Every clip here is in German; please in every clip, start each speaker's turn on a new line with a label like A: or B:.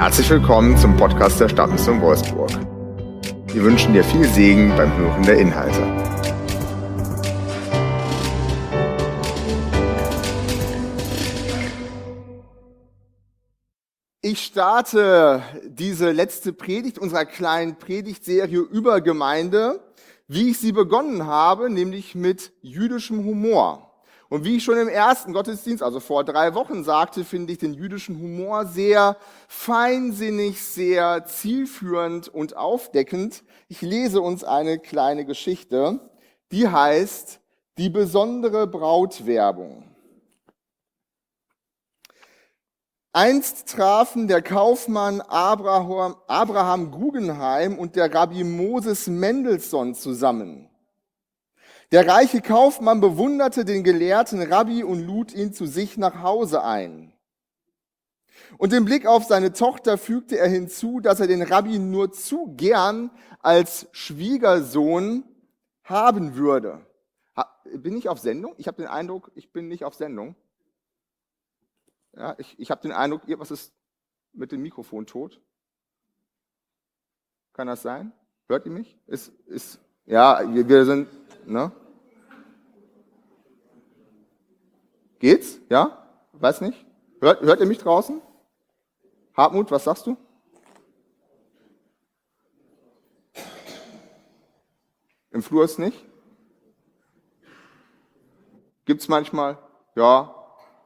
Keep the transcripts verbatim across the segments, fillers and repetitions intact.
A: Herzlich willkommen zum Podcast der Stadtmission Wolfsburg. Wir wünschen dir viel Segen beim Hören der Inhalte. Ich starte diese letzte Predigt unserer kleinen Predigtserie über Gemeinde, wie ich sie begonnen habe, nämlich mit jüdischem Humor. Und wie ich schon im ersten Gottesdienst, also vor drei Wochen sagte, finde ich den jüdischen Humor sehr feinsinnig, sehr zielführend und aufdeckend. Ich lese uns eine kleine Geschichte, die heißt Die besondere Brautwerbung. Einst trafen der Kaufmann Abraham, Abraham Guggenheim und der Rabbi Moses Mendelssohn zusammen. Der reiche Kaufmann bewunderte den gelehrten Rabbi und lud ihn zu sich nach Hause ein. Und im Blick auf seine Tochter fügte er hinzu, dass er den Rabbi nur zu gern als Schwiegersohn haben würde. Bin ich auf Sendung? Ich habe den Eindruck, ich bin nicht auf Sendung. Ja, ich ich habe den Eindruck, irgendwas ist mit dem Mikrofon tot. Kann das sein? Hört ihr mich? Ist, ist, ja, wir, wir sind, ne? Geht's? Ja? Weiß nicht? Hört, hört ihr mich draußen? Hartmut, was sagst du? Im Flur ist nicht? Gibt's manchmal? Ja.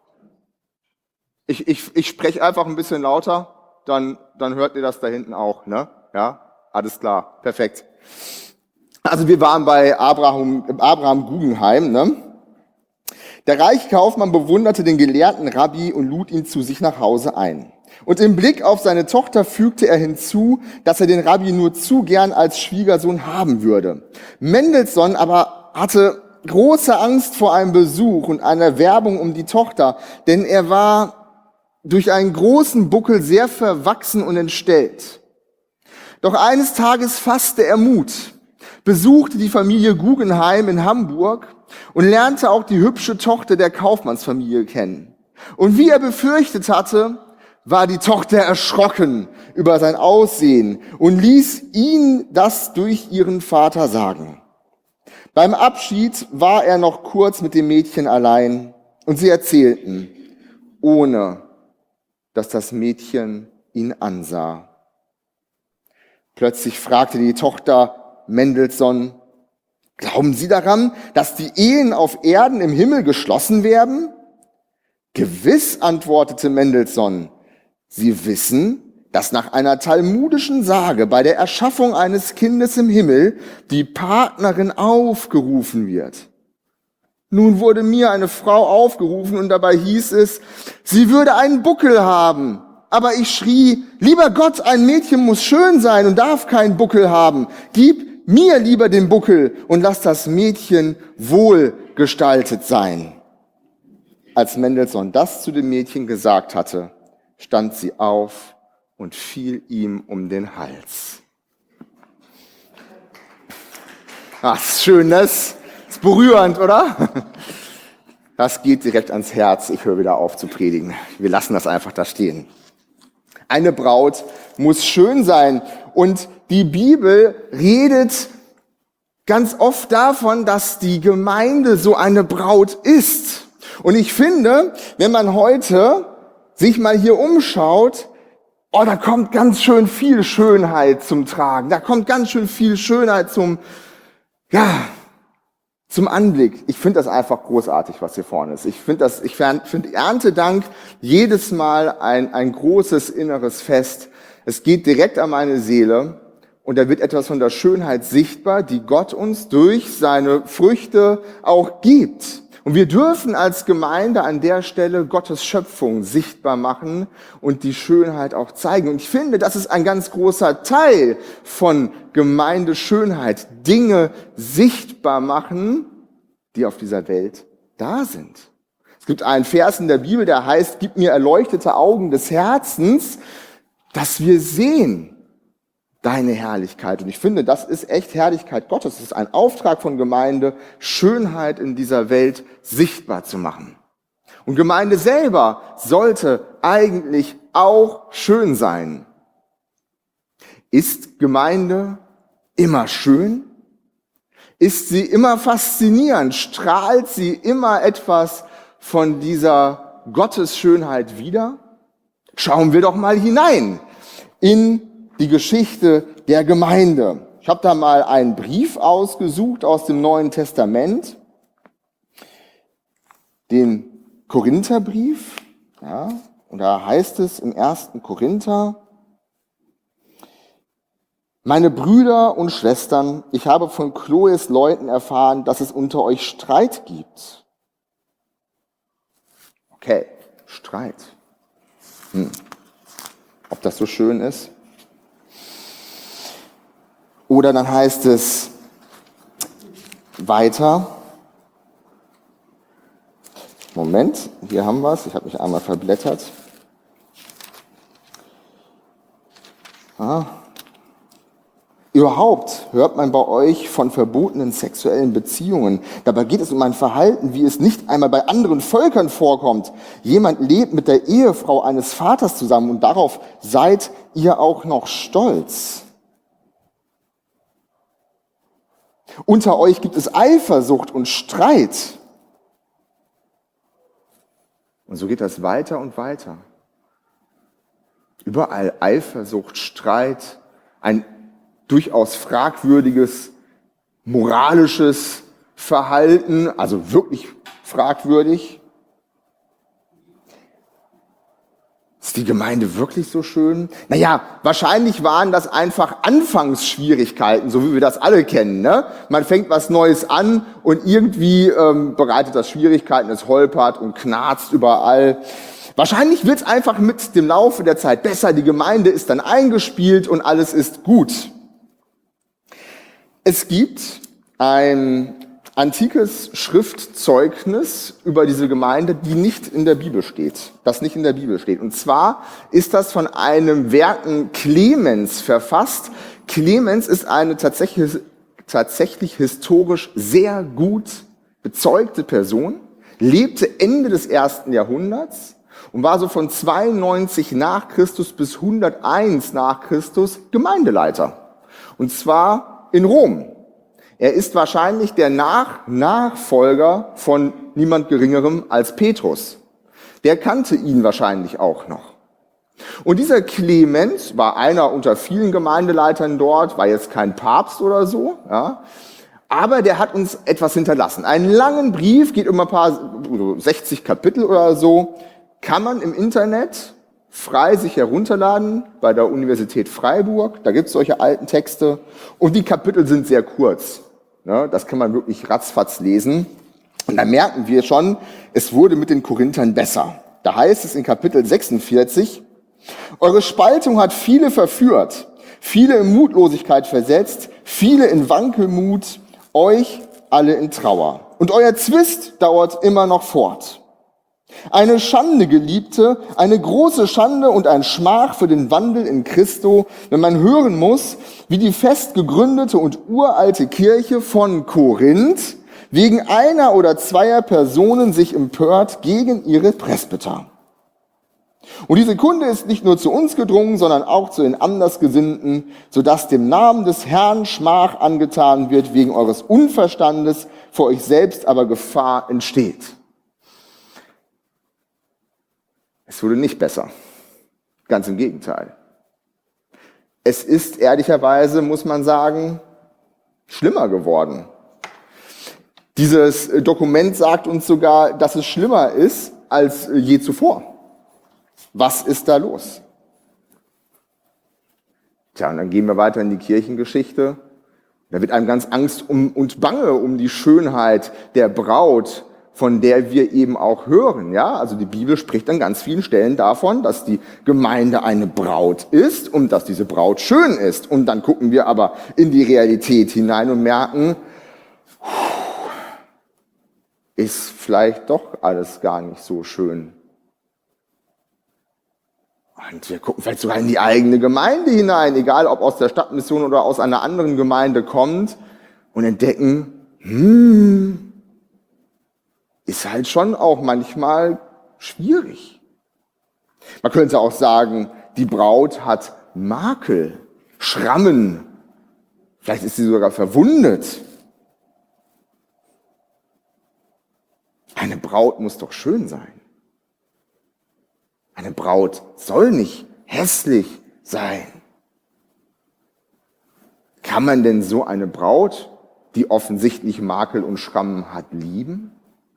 A: Ich, ich, ich spreche einfach ein bisschen lauter, dann, dann hört ihr das da hinten auch, ne? Ja? Alles klar. Perfekt. Also wir waren bei Abraham, Abraham Guggenheim, ne? Der reiche Kaufmann bewunderte den gelehrten Rabbi und lud ihn zu sich nach Hause ein. Und im Blick auf seine Tochter fügte er hinzu, dass er den Rabbi nur zu gern als Schwiegersohn haben würde. Mendelssohn aber hatte große Angst vor einem Besuch und einer Werbung um die Tochter, denn er war durch einen großen Buckel sehr verwachsen und entstellt. Doch eines Tages fasste er Mut, besuchte die Familie Guggenheim in Hamburg und lernte auch die hübsche Tochter der Kaufmannsfamilie kennen. Und wie er befürchtet hatte, war die Tochter erschrocken über sein Aussehen und ließ ihn das durch ihren Vater sagen. Beim Abschied war er noch kurz mit dem Mädchen allein und sie erzählten, ohne dass das Mädchen ihn ansah. Plötzlich fragte die Tochter Mendelssohn, glauben Sie daran, dass die Ehen auf Erden im Himmel geschlossen werden? Gewiss, antwortete Mendelssohn. Sie wissen, dass nach einer talmudischen Sage bei der Erschaffung eines Kindes im Himmel die Partnerin aufgerufen wird. Nun wurde mir eine Frau aufgerufen und dabei hieß es, sie würde einen Buckel haben. Aber ich schrie, lieber Gott, ein Mädchen muss schön sein und darf keinen Buckel haben. Gib mir lieber den Buckel und lass das Mädchen wohlgestaltet sein. Als Mendelssohn das zu dem Mädchen gesagt hatte, stand sie auf und fiel ihm um den Hals. Ach, ist schön, das ist berührend, oder? Das geht direkt ans Herz. Ich höre wieder auf zu predigen. Wir lassen das einfach da stehen. Eine Braut muss schön sein und die Bibel redet ganz oft davon, dass die Gemeinde so eine Braut ist. Und ich finde, wenn man heute sich mal hier umschaut, oh, da kommt ganz schön viel Schönheit zum Tragen. Da kommt ganz schön viel Schönheit zum, ja, zum Anblick. Ich finde das einfach großartig, was hier vorne ist. Ich finde das, ich finde Erntedank jedes Mal ein, ein großes inneres Fest. Es geht direkt an meine Seele und da wird etwas von der Schönheit sichtbar, die Gott uns durch seine Früchte auch gibt. Und wir dürfen als Gemeinde an der Stelle Gottes Schöpfung sichtbar machen und die Schönheit auch zeigen. Und ich finde, das ist ein ganz großer Teil von Gemeindeschönheit. Dinge sichtbar machen, die auf dieser Welt da sind. Es gibt einen Vers in der Bibel, der heißt, gib mir erleuchtete Augen des Herzens, dass wir sehen deine Herrlichkeit. Und ich finde, das ist echt Herrlichkeit Gottes. Es ist ein Auftrag von Gemeinde, Schönheit in dieser Welt sichtbar zu machen. Und Gemeinde selber sollte eigentlich auch schön sein. Ist Gemeinde immer schön? Ist sie immer faszinierend? Strahlt sie immer etwas von dieser Gottesschönheit wider? Schauen wir doch mal hinein in die Geschichte der Gemeinde. Ich habe da mal einen Brief ausgesucht aus dem Neuen Testament, den Korintherbrief. Ja, und da heißt es im ersten Korinther: Meine Brüder und Schwestern, ich habe von Chloes Leuten erfahren, dass es unter euch Streit gibt. Okay, Streit. Hm. Ob das so schön ist? Oder dann heißt es weiter. Moment, hier haben wir es. Ich habe mich einmal verblättert. Ah. Überhaupt hört man bei euch von verbotenen sexuellen Beziehungen. Dabei geht es um ein Verhalten, wie es nicht einmal bei anderen Völkern vorkommt. Jemand lebt mit der Ehefrau eines Vaters zusammen und darauf seid ihr auch noch stolz. Unter euch gibt es Eifersucht und Streit. Und so geht das weiter und weiter. Überall Eifersucht, Streit, ein durchaus fragwürdiges moralisches Verhalten, also wirklich fragwürdig. Ist die Gemeinde wirklich so schön? Naja, wahrscheinlich waren das einfach Anfangsschwierigkeiten, so wie wir das alle kennen. Ne? Man fängt was Neues an und irgendwie ähm, bereitet das Schwierigkeiten, es holpert und knarzt überall. Wahrscheinlich wird es einfach mit dem Laufe der Zeit besser, die Gemeinde ist dann eingespielt und alles ist gut. Es gibt ein antikes Schriftzeugnis über diese Gemeinde, die nicht in der Bibel steht, das nicht in der Bibel steht. Und zwar ist das von einem Werken Clemens verfasst. Clemens ist eine tatsächlich, tatsächlich historisch sehr gut bezeugte Person, lebte Ende des ersten Jahrhunderts und war so von zweiundneunzig nach Christus bis hunderteins nach Christus Gemeindeleiter. Und zwar in Rom. Er ist wahrscheinlich der Nach- Nachfolger von niemand Geringerem als Petrus. Der kannte ihn wahrscheinlich auch noch. Und dieser Clemens war einer unter vielen Gemeindeleitern dort, war jetzt kein Papst oder so, ja, aber der hat uns etwas hinterlassen. Einen langen Brief, geht um ein paar, sechzig Kapitel oder so, kann man im Internet frei sich herunterladen bei der Universität Freiburg. Da gibt es solche alten Texte und die Kapitel sind sehr kurz. Ja, das kann man wirklich ratzfatz lesen. Und da merken wir schon, es wurde mit den Korinthern besser. Da heißt es in Kapitel sechsundvierzig, eure Spaltung hat viele verführt, viele in Mutlosigkeit versetzt, viele in Wankelmut, euch alle in Trauer. Und euer Zwist dauert immer noch fort. Eine Schande, Geliebte, eine große Schande und ein Schmach für den Wandel in Christo, wenn man hören muss, wie die fest gegründete und uralte Kirche von Korinth wegen einer oder zweier Personen sich empört gegen ihre Presbyter. Und diese Kunde ist nicht nur zu uns gedrungen, sondern auch zu den Andersgesinnten, sodass dem Namen des Herrn Schmach angetan wird wegen eures Unverstandes, für euch selbst aber Gefahr entsteht. Es wurde nicht besser. Ganz im Gegenteil. Es ist ehrlicherweise, muss man sagen, schlimmer geworden. Dieses Dokument sagt uns sogar, dass es schlimmer ist als je zuvor. Was ist da los? Tja, und dann gehen wir weiter in die Kirchengeschichte. Da wird einem ganz Angst um, und Bange um die Schönheit der Braut, von der wir eben auch hören. Ja, also die Bibel spricht an ganz vielen Stellen davon, dass die Gemeinde eine Braut ist und dass diese Braut schön ist. Und dann gucken wir aber in die Realität hinein und merken, ist vielleicht doch alles gar nicht so schön. Und wir gucken vielleicht sogar in die eigene Gemeinde hinein, egal ob aus der Stadtmission oder aus einer anderen Gemeinde kommt, und entdecken, hm, ist halt schon auch manchmal schwierig. Man könnte auch sagen, die Braut hat Makel, Schrammen. Vielleicht ist sie sogar verwundet. Eine Braut muss doch schön sein. Eine Braut soll nicht hässlich sein. Kann man denn so eine Braut, die offensichtlich Makel und Schrammen hat, lieben?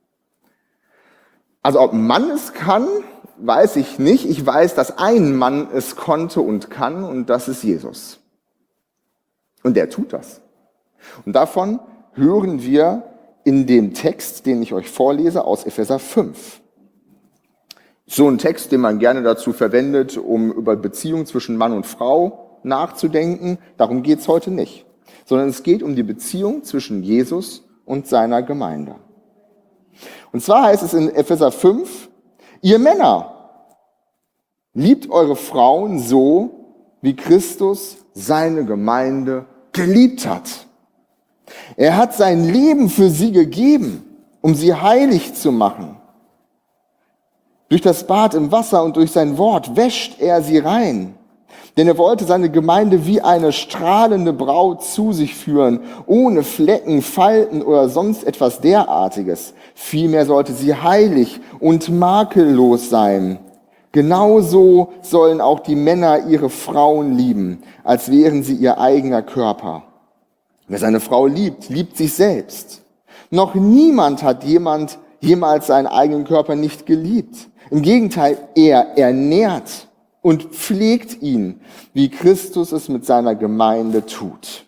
A: Also ob ein Mann es kann, weiß ich nicht. Ich weiß, dass ein Mann es konnte und kann, und das ist Jesus. Und der tut das. Und davon hören wir in dem Text, den ich euch vorlese, aus Epheser fünf. So ein Text, den man gerne dazu verwendet, um über Beziehungen zwischen Mann und Frau nachzudenken. Darum geht es heute nicht. Sondern es geht um die Beziehung zwischen Jesus und seiner Gemeinde. Und zwar heißt es in Epheser fünf, ihr Männer, liebt eure Frauen so, wie Christus seine Gemeinde geliebt hat. Er hat sein Leben für sie gegeben, um sie heilig zu machen. Durch das Bad im Wasser und durch sein Wort wäscht er sie rein. Denn er wollte seine Gemeinde wie eine strahlende Braut zu sich führen, ohne Flecken, Falten oder sonst etwas derartiges. Vielmehr sollte sie heilig und makellos sein. Genauso sollen auch die Männer ihre Frauen lieben, als wären sie ihr eigener Körper. Wer seine Frau liebt, liebt sich selbst. Noch niemand hat jemand jemals seinen eigenen Körper nicht geliebt. Im Gegenteil, er ernährt und pflegt ihn, wie Christus es mit seiner Gemeinde tut.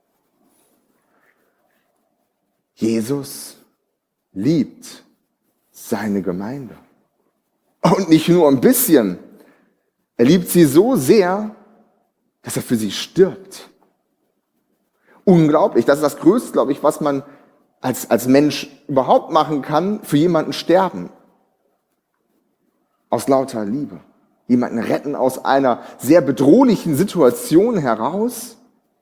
A: Jesus liebt seine Gemeinde. Und nicht nur ein bisschen. Er liebt sie so sehr, dass er für sie stirbt. Unglaublich. Das ist das Größte, glaube ich, was man als, als Mensch überhaupt machen kann, für jemanden sterben. Aus lauter Liebe. Jemanden retten aus einer sehr bedrohlichen Situation heraus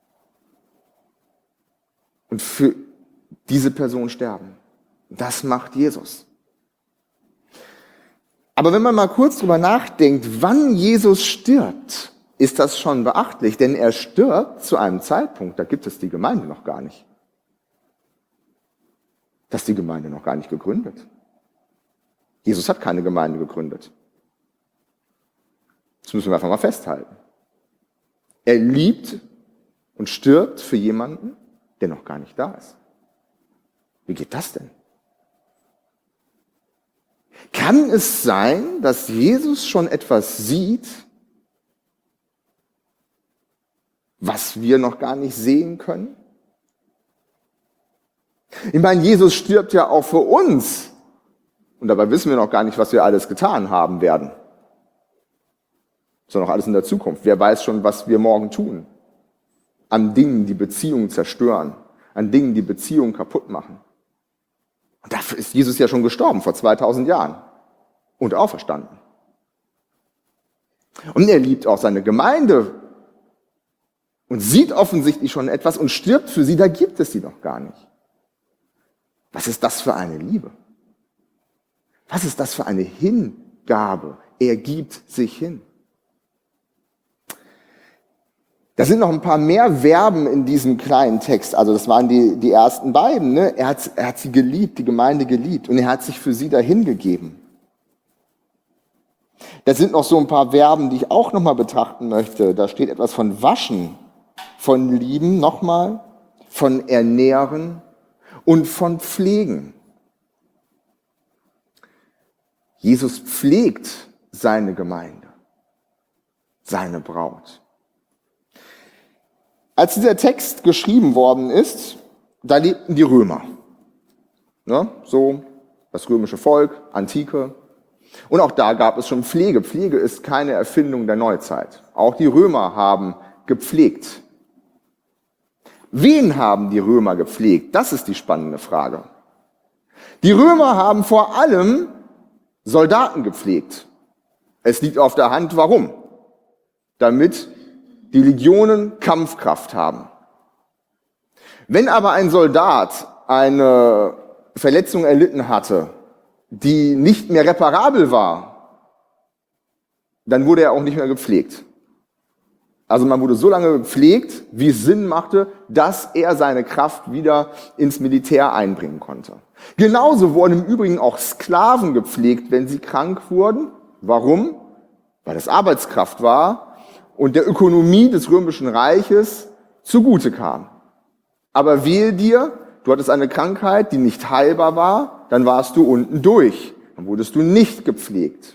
A: und für diese Person sterben. Das macht Jesus. Aber wenn man mal kurz drüber nachdenkt, wann Jesus stirbt, ist das schon beachtlich, denn er stirbt zu einem Zeitpunkt, da gibt es die Gemeinde noch gar nicht. Da ist die Gemeinde noch gar nicht gegründet. Jesus hat keine Gemeinde gegründet. Das müssen wir einfach mal festhalten. Er liebt und stirbt für jemanden, der noch gar nicht da ist. Wie geht das denn? Kann es sein, dass Jesus schon etwas sieht, was wir noch gar nicht sehen können? Ich meine, Jesus stirbt ja auch für uns. Und dabei wissen wir noch gar nicht, was wir alles getan haben werden. Das ist noch alles in der Zukunft. Wer weiß schon, was wir morgen tun? An Dingen, die Beziehungen zerstören. An Dingen, die Beziehungen kaputt machen. Und dafür ist Jesus ja schon gestorben, vor zweitausend Jahren. Und auferstanden. Und er liebt auch seine Gemeinde. Und sieht offensichtlich schon etwas und stirbt für sie, da gibt es sie noch gar nicht. Was ist das für eine Liebe? Was ist das für eine Hingabe? Er gibt sich hin. Da sind noch ein paar mehr Verben in diesem kleinen Text. Also das waren die, die ersten beiden. Ne? Er hat, er hat sie geliebt, die Gemeinde geliebt. Und er hat sich für sie dahingegeben. Da sind noch so ein paar Verben, die ich auch nochmal betrachten möchte. Da steht etwas von waschen, von lieben nochmal, von ernähren und von pflegen. Jesus pflegt seine Gemeinde, seine Braut. Als dieser Text geschrieben worden ist, da lebten die Römer. Ne? So das römische Volk, Antike. Und auch da gab es schon Pflege. Pflege ist keine Erfindung der Neuzeit. Auch die Römer haben gepflegt. Wen haben die Römer gepflegt? Das ist die spannende Frage. Die Römer haben vor allem Soldaten gepflegt. Es liegt auf der Hand, warum? Damit die Legionen Kampfkraft haben. Wenn aber ein Soldat eine Verletzung erlitten hatte, die nicht mehr reparabel war, dann wurde er auch nicht mehr gepflegt. Also man wurde so lange gepflegt, wie es Sinn machte, dass er seine Kraft wieder ins Militär einbringen konnte. Genauso wurden im Übrigen auch Sklaven gepflegt, wenn sie krank wurden. Warum? Weil das Arbeitskraft war und der Ökonomie des Römischen Reiches zugute kam. Aber wehe dir, du hattest eine Krankheit, die nicht heilbar war, dann warst du unten durch. Dann wurdest du nicht gepflegt.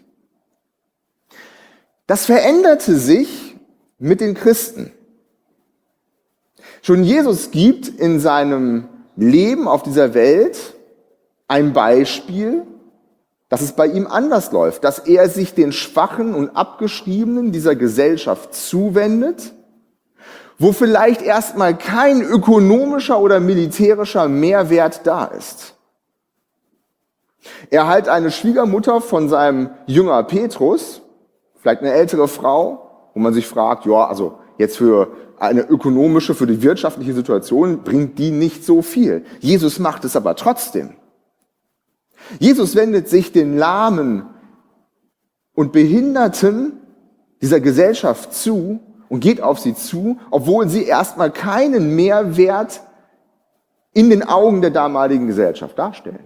A: Das veränderte sich mit den Christen. Schon Jesus gibt in seinem Leben auf dieser Welt ein Beispiel, dass es bei ihm anders läuft, dass er sich den Schwachen und Abgeschriebenen dieser Gesellschaft zuwendet, wo vielleicht erstmal kein ökonomischer oder militärischer Mehrwert da ist. Er hat eine Schwiegermutter von seinem Jünger Petrus, vielleicht eine ältere Frau, wo man sich fragt, ja, also jetzt für eine ökonomische, für die wirtschaftliche Situation bringt die nicht so viel. Jesus macht es aber trotzdem. Jesus wendet sich den Lahmen und Behinderten dieser Gesellschaft zu und geht auf sie zu, obwohl sie erstmal keinen Mehrwert in den Augen der damaligen Gesellschaft darstellen.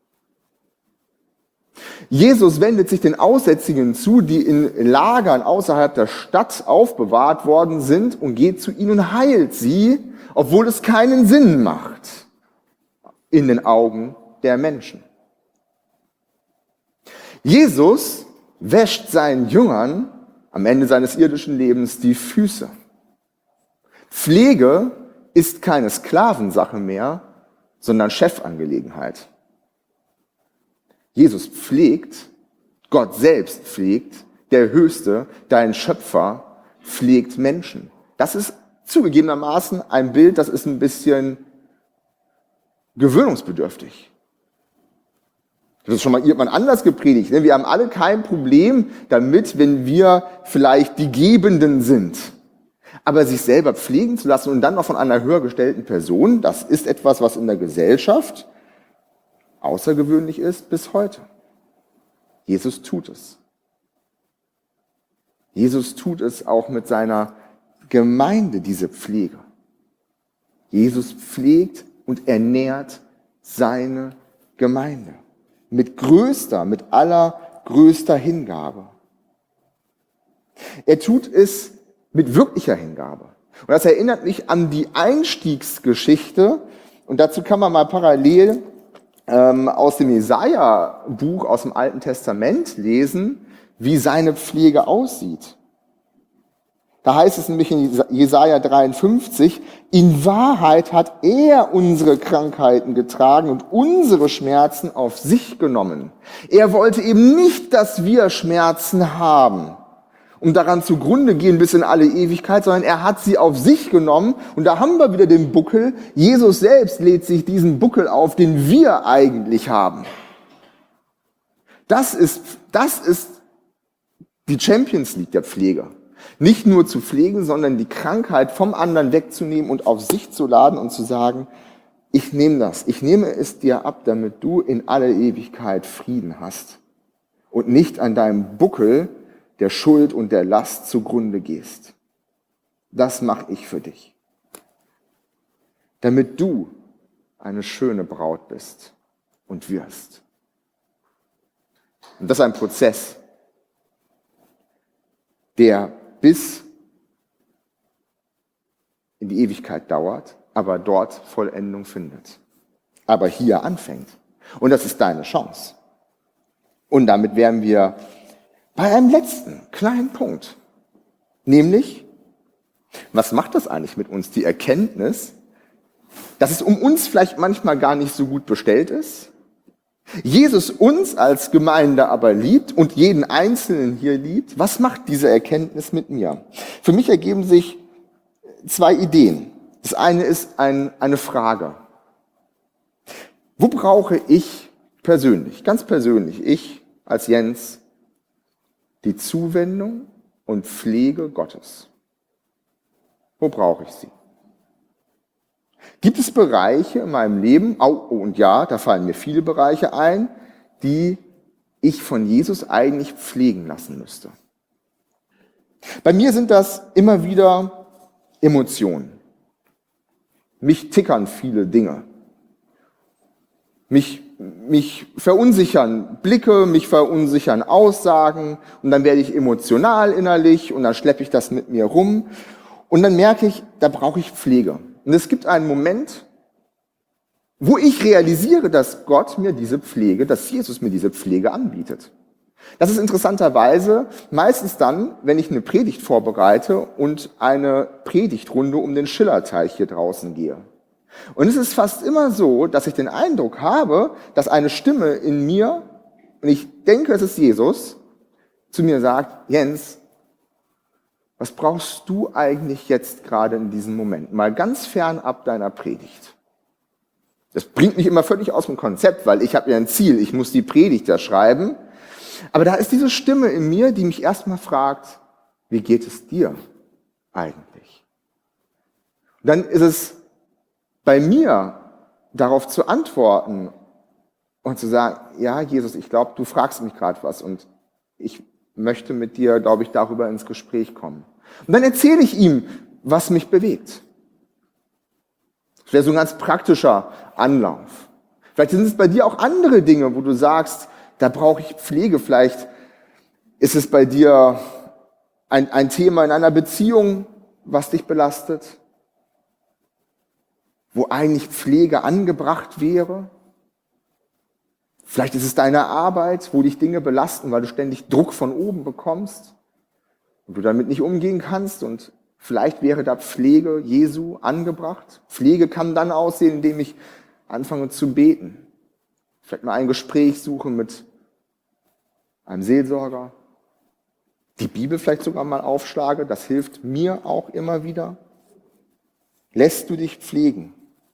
A: Jesus wendet sich den Aussätzigen zu, die in Lagern außerhalb der Stadt aufbewahrt worden sind, und geht zu ihnen und heilt sie, obwohl es keinen Sinn macht in den Augen der Menschen. Jesus wäscht seinen Jüngern am Ende seines irdischen Lebens die Füße. Pflege ist keine Sklavensache mehr, sondern Chefangelegenheit. Jesus pflegt, Gott selbst pflegt, der Höchste, dein Schöpfer, pflegt Menschen. Das ist zugegebenermaßen ein Bild, das ist ein bisschen gewöhnungsbedürftig. Das ist schon mal jemand anders gepredigt. Wir haben alle kein Problem damit, wenn wir vielleicht die Gebenden sind. Aber sich selber pflegen zu lassen und dann noch von einer höher gestellten Person, das ist etwas, was in der Gesellschaft außergewöhnlich ist bis heute. Jesus tut es. Jesus tut es auch mit seiner Gemeinde, diese Pflege. Jesus pflegt und ernährt seine Gemeinde mit größter, mit allergrößter Hingabe. Er tut es mit wirklicher Hingabe. Und das erinnert mich an die Einstiegsgeschichte, und dazu kann man mal parallel ähm, aus dem Jesaja-Buch aus dem Alten Testament lesen, wie seine Pflege aussieht. Da heißt es nämlich in Jesaja dreiundfünfzig, in Wahrheit hat er unsere Krankheiten getragen und unsere Schmerzen auf sich genommen. Er wollte eben nicht, dass wir Schmerzen haben, um daran zugrunde gehen bis in alle Ewigkeit, sondern er hat sie auf sich genommen. Und da haben wir wieder den Buckel. Jesus selbst lädt sich diesen Buckel auf, den wir eigentlich haben. Das ist, das ist die Champions League der Pflege. Nicht nur zu pflegen, sondern die Krankheit vom anderen wegzunehmen und auf sich zu laden und zu sagen, ich nehme das, ich nehme es dir ab, damit du in alle Ewigkeit Frieden hast und nicht an deinem Buckel der Schuld und der Last zugrunde gehst. Das mache ich für dich, damit du eine schöne Braut bist und wirst. Und das ist ein Prozess, der bis in die Ewigkeit dauert, aber dort Vollendung findet. Aber hier anfängt. Und das ist deine Chance. Und damit wären wir bei einem letzten kleinen Punkt. Nämlich, was macht das eigentlich mit uns? Die Erkenntnis, dass es um uns vielleicht manchmal gar nicht so gut bestellt ist. Jesus uns als Gemeinde aber liebt und jeden Einzelnen hier liebt. Was macht diese Erkenntnis mit mir? Für mich ergeben sich zwei Ideen. Das eine ist ein, eine Frage. Wo brauche ich persönlich, ganz persönlich, ich als Jens, die Zuwendung und Pflege Gottes? Wo brauche ich sie? Gibt es Bereiche in meinem Leben, oh, und ja, da fallen mir viele Bereiche ein, die ich von Jesus eigentlich pflegen lassen müsste? Bei mir sind das immer wieder Emotionen. Mich tickern viele Dinge. Mich, mich verunsichern Blicke, mich verunsichern Aussagen und dann werde ich emotional innerlich und dann schleppe ich das mit mir rum und dann merke ich, da brauche ich Pflege. Und es gibt einen Moment, wo ich realisiere, dass Gott mir diese Pflege, dass Jesus mir diese Pflege anbietet. Das ist interessanterweise meistens dann, wenn ich eine Predigt vorbereite und eine Predigtrunde um den Schillerteich hier draußen gehe. Und es ist fast immer so, dass ich den Eindruck habe, dass eine Stimme in mir, und ich denke, es ist Jesus, zu mir sagt, Jens, was brauchst du eigentlich jetzt gerade in diesem Moment? Mal ganz fernab deiner Predigt. Das bringt mich immer völlig aus dem Konzept, weil ich habe ja ein Ziel, ich muss die Predigt ja schreiben. Aber da ist diese Stimme in mir, die mich erstmal fragt, wie geht es dir eigentlich? Und dann ist es bei mir, darauf zu antworten und zu sagen, ja, Jesus, ich glaube, du fragst mich gerade was und ich möchte mit dir, glaube ich, darüber ins Gespräch kommen. Und dann erzähle ich ihm, was mich bewegt. Das wäre so ein ganz praktischer Anlauf. Vielleicht sind es bei dir auch andere Dinge, wo du sagst, da brauche ich Pflege. Vielleicht ist es bei dir ein, ein Thema in einer Beziehung, was dich belastet, wo eigentlich Pflege angebracht wäre. Vielleicht ist es deine Arbeit, wo dich Dinge belasten, weil du ständig Druck von oben bekommst und du damit nicht umgehen kannst. Und vielleicht wäre da Pflege Jesu angebracht. Pflege kann dann aussehen, indem ich anfange zu beten. Vielleicht mal ein Gespräch suche mit einem Seelsorger. Die Bibel vielleicht sogar mal aufschlage. Das hilft mir auch immer wieder. Lässt du dich pflegen?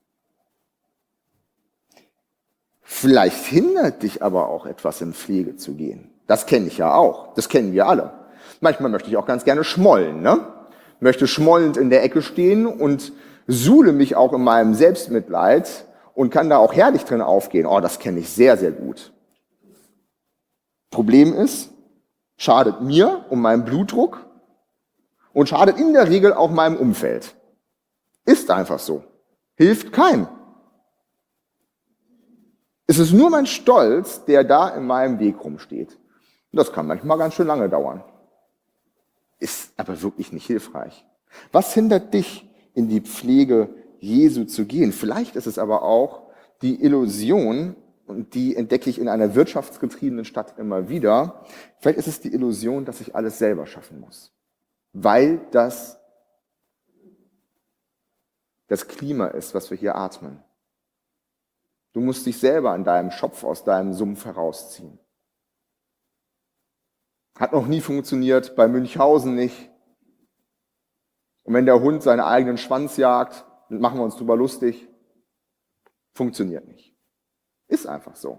A: Vielleicht hindert dich aber auch etwas, in Pflege zu gehen. Das kenne ich ja auch. Das kennen wir alle. Manchmal möchte ich auch ganz gerne schmollen, ne? Möchte schmollend in der Ecke stehen und suhle mich auch in meinem Selbstmitleid und kann da auch herrlich drin aufgehen. Oh, das kenne ich sehr, sehr gut. Problem ist, schadet mir und meinem Blutdruck und schadet in der Regel auch meinem Umfeld. Ist einfach so. Hilft keinem. Es ist nur mein Stolz, der da in meinem Weg rumsteht. Und das kann manchmal ganz schön lange dauern. Ist aber wirklich nicht hilfreich. Was hindert dich, in die Pflege Jesu zu gehen? Vielleicht ist es aber auch die Illusion, und die entdecke ich in einer wirtschaftsgetriebenen Stadt immer wieder. Vielleicht ist es die Illusion, dass ich alles selber schaffen muss. Weil das das Klima ist, was wir hier atmen. Du musst dich selber an deinem Schopf aus deinem Sumpf herausziehen. Hat noch nie funktioniert, bei Münchhausen nicht. Und wenn der Hund seinen eigenen Schwanz jagt, dann machen wir uns drüber lustig. Funktioniert nicht. Ist einfach so.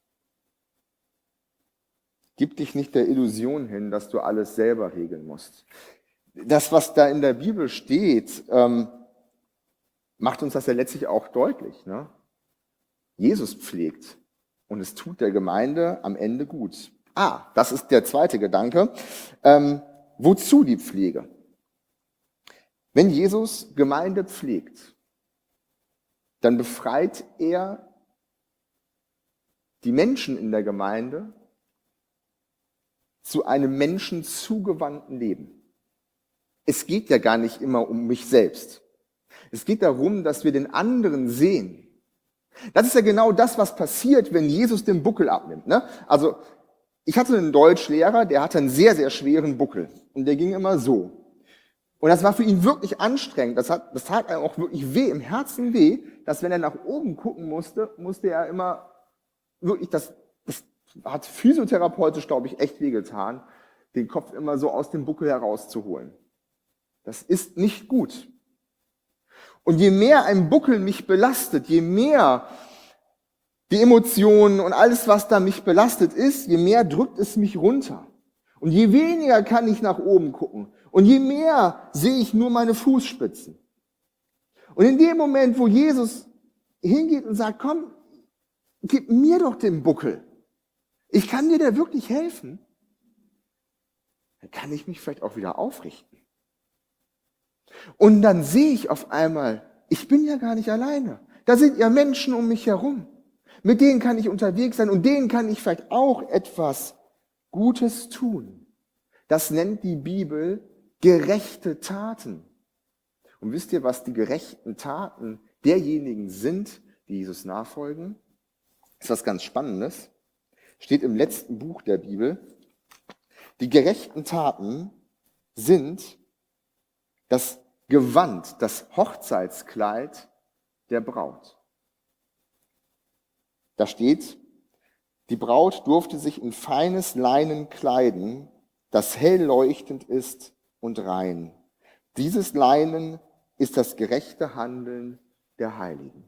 A: Gib dich nicht der Illusion hin, dass du alles selber regeln musst. Das, was da in der Bibel steht, ähm, macht uns das ja letztlich auch deutlich, ne? Jesus pflegt und es tut der Gemeinde am Ende gut. Ah, das ist der zweite Gedanke. Ähm, wozu die Pflege? Wenn Jesus Gemeinde pflegt, dann befreit er die Menschen in der Gemeinde zu einem menschenzugewandten Leben. Es geht ja gar nicht immer um mich selbst. Es geht darum, dass wir den anderen sehen. Das ist ja genau das, was passiert, wenn Jesus den Buckel abnimmt, ne? Also, ich hatte einen Deutschlehrer, der hatte einen sehr, sehr schweren Buckel. Und der ging immer so. Und das war für ihn wirklich anstrengend. Das hat, das tat einem auch wirklich weh, im Herzen weh, dass wenn er nach oben gucken musste, musste er immer wirklich, das, das hat physiotherapeutisch, glaube ich, echt wehgetan, den Kopf immer so aus dem Buckel herauszuholen. Das ist nicht gut. Und je mehr ein Buckel mich belastet, je mehr die Emotionen und alles, was da mich belastet ist, je mehr drückt es mich runter. Und je weniger kann ich nach oben gucken. Und je mehr sehe ich nur meine Fußspitzen. Und in dem Moment, wo Jesus hingeht und sagt, komm, gib mir doch den Buckel. Ich kann dir da wirklich helfen. dann kann ich mich vielleicht auch wieder aufrichten. Und dann sehe ich auf einmal, ich bin ja gar nicht alleine. Da sind ja Menschen um mich herum. Mit denen kann ich unterwegs sein und denen kann ich vielleicht auch etwas Gutes tun. Das nennt die Bibel gerechte Taten. Und wisst ihr, was die gerechten Taten derjenigen sind, die Jesus nachfolgen? Das ist was ganz Spannendes. Steht im letzten Buch der Bibel. Die gerechten Taten sind das Gewand, das Hochzeitskleid der Braut. Da steht, die Braut durfte sich in feines Leinen kleiden, das hell leuchtend ist und rein. Dieses Leinen ist das gerechte Handeln der Heiligen.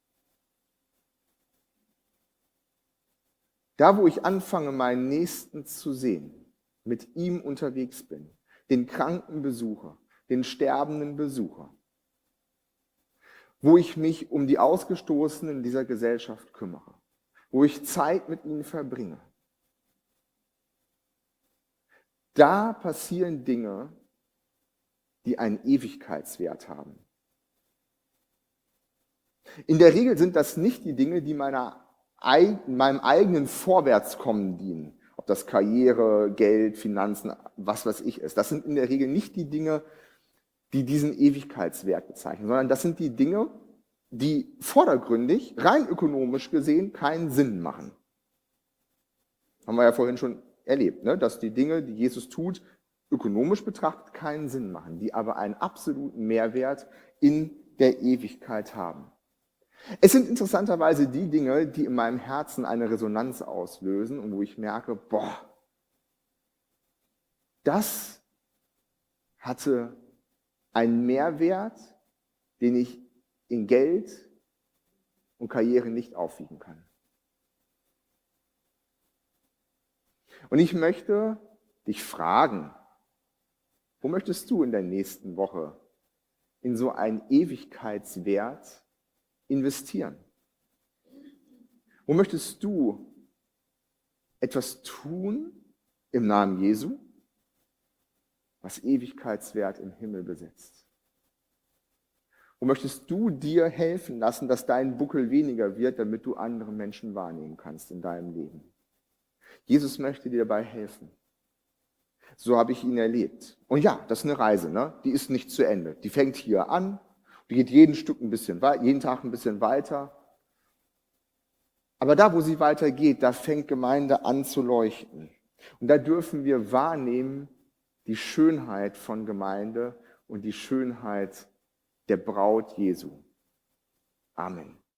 A: Da, wo ich anfange, meinen Nächsten zu sehen, mit ihm unterwegs bin, den kranken Besucher, den sterbenden Besucher, wo ich mich um die Ausgestoßenen dieser Gesellschaft kümmere, wo ich Zeit mit ihnen verbringe. Da passieren Dinge, die einen Ewigkeitswert haben. In der Regel sind das nicht die Dinge, die meiner, meinem eigenen Vorwärtskommen dienen. Ob das Karriere, Geld, Finanzen, was weiß ich ist. Das sind in der Regel nicht die Dinge, die diesen Ewigkeitswert bezeichnen, sondern das sind die Dinge, die vordergründig, rein ökonomisch gesehen, keinen Sinn machen. Haben wir ja vorhin schon erlebt, ne? Dass die Dinge, die Jesus tut, ökonomisch betrachtet keinen Sinn machen, die aber einen absoluten Mehrwert in der Ewigkeit haben. Es sind interessanterweise die Dinge, die in meinem Herzen eine Resonanz auslösen und wo ich merke, boah, das hatte einen Mehrwert, den ich in Geld und Karriere nicht aufwiegen kann. Und ich möchte dich fragen, wo möchtest du in der nächsten Woche in so einen Ewigkeitswert investieren? Wo möchtest du etwas tun im Namen Jesu, was Ewigkeitswert im Himmel besitzt? Wo möchtest du dir helfen lassen, dass dein Buckel weniger wird, damit du andere Menschen wahrnehmen kannst in deinem Leben? Jesus möchte dir dabei helfen. So habe ich ihn erlebt. Und ja, das ist eine Reise, ne? Die ist nicht zu Ende. Die fängt hier an, die geht jeden Stück ein bisschen weiter, jeden Tag ein bisschen weiter. Aber da, wo sie weitergeht, da fängt Gemeinde an zu leuchten. Und da dürfen wir wahrnehmen die Schönheit von Gemeinde und die Schönheit der Braut Jesu. Amen.